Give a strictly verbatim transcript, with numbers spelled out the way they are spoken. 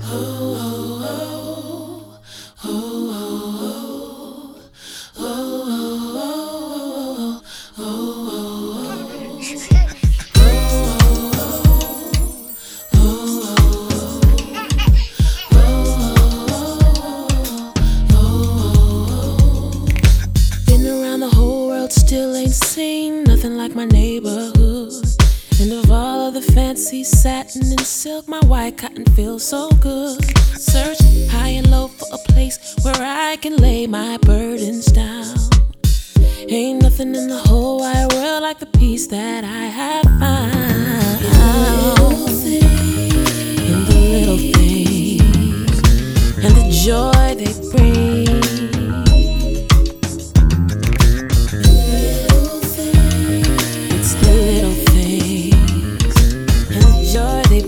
Been around the whole world, still ain't seen nothing like my neighborhood. And of all of the fancy satin and silk, my white cotton feels so good. Search high and low for a place where I can lay my burdens down. Ain't nothing in the whole wide world like the peace that I have found.